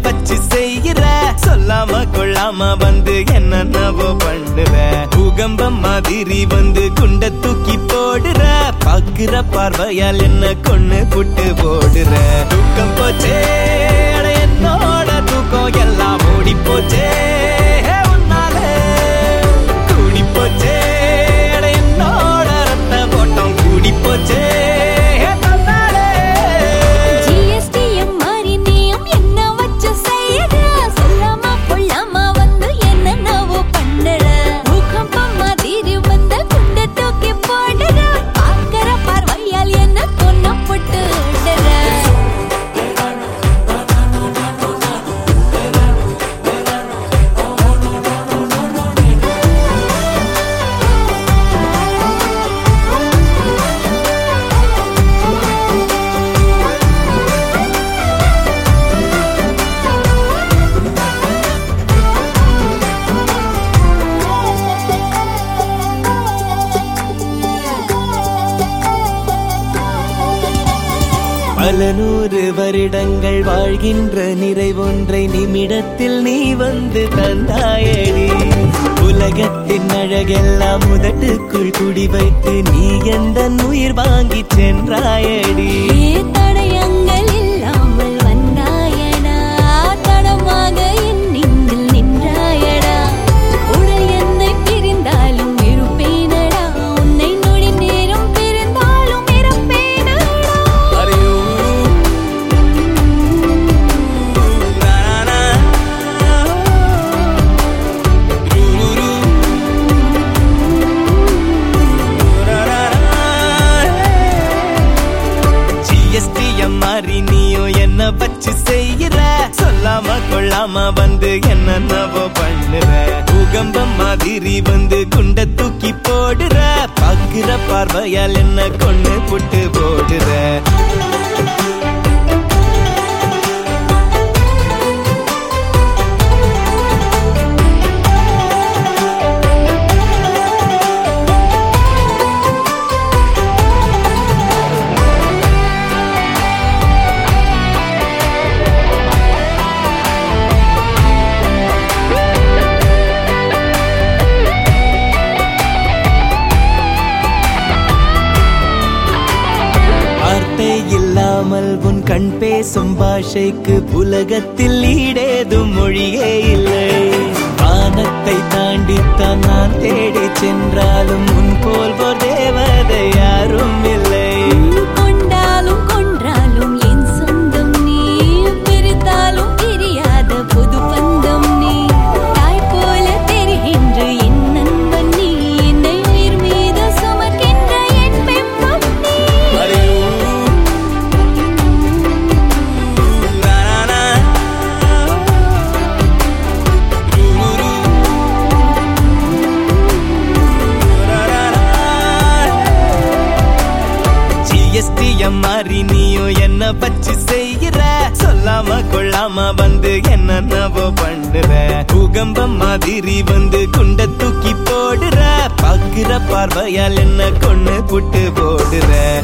பச்சு செய்கிற சொல்லாம கொள்ளாம வந்து என்னென்னவோ பண்ணுற பூகம்பம் மாதிரி வந்து குண்ட தூக்கி போடுற பாக்குற பார்வையால் என்ன கொன்னு புட்டு போடுற தூக்கம் போச்சே என்னோட தூக்கம் எல்லாம் ஓடி போச்சே உன்னால கூடி போச்சே என்னோட ரத்த போட்டம் கூடி போச்சே பல நூறு வருடங்கள் வாழ்கின்ற நிறைவொன்றை நிமிடத்தில் நீ வந்து தந்தாயடி உலகத்தின் அழகெல்லாம் முதட்டுக்குள் குடி வைத்து நீ எந்த உயிர் வாங்கி சென்றாயடி தடயங்கள் இல்லாமல் வந்தாயடா தடமாக என் நெஞ்சில் நின்றாயடா உடல் என்னை பிரிந்தாலும் இருப்பேனடா உன்னை நொடி நேரம் பிரிந்தாலும் இருப்பேனடா மாறி நீயோ என்ன பச்சு செய்கிற சொல்லாம கொள்ளாம வந்து என்னென்னவோ பண்ணுற பூகம்பம் மாதிரி வந்து குண்ட தூக்கி போடுற பாக்குற பார்வையால் என்ன கொன்னு புட்டு போடுற இல்லாமல் உன் கண் பேசும் பாஷைக்கு உலகத்தில் ஈடேதும் மொழியே இல்லை வானத்தை தாண்டித்தான் நான் தேடி சென்றாலும் உன் போல் ஒரு தேவதை யாரும் இல்லை கொண்டாலும் கொன்றாலும் என் சொந்தம் நீ பிரித்தாலும் தெரியாத புது பந்தம் நீ தாய் போல தெரிகின்ற என் நண்பன் நீ என்னை உயிர் மீது சுமக்கின்ற என் பெண்பம் நீ மாறி நீயோ என்ன பச்சு செய்கிற சொல்லாம கொள்ளாம வந்து என்னென்னவோ பண்ணுற பூகம்பம் மாதிரி வந்து குண்ட தூக்கி போடுற பாக்குற பார்வையால் என்ன கொன்னு புட்டு போடுற